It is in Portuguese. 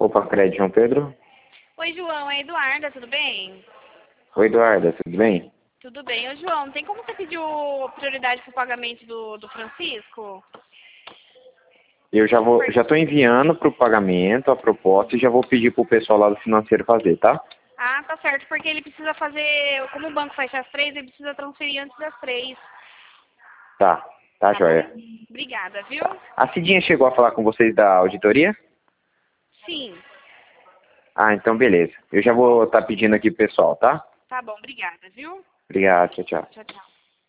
Opa, Crédito João Pedro. Oi, João, é Eduarda, tudo bem? Oi, Eduarda, tudo bem? Tudo bem. Ô, João, tem como você pedir prioridade para o pagamento do Francisco? Eu já tô enviando pro pagamento a proposta e já vou pedir pro pessoal lá do financeiro fazer, tá? Ah, tá certo, porque ele precisa fazer, como o banco fecha às 3, ele precisa transferir antes das 3. Tá, tá, Tá bom? joia. Obrigada, viu? Tá. A Cidinha chegou a falar com vocês da auditoria? Sim, Ah, então beleza. Eu já vou estar pedindo aqui pro pessoal, tá? tá bom, obrigada, viu? Obrigado, tchau, tchau. Tchau, tchau.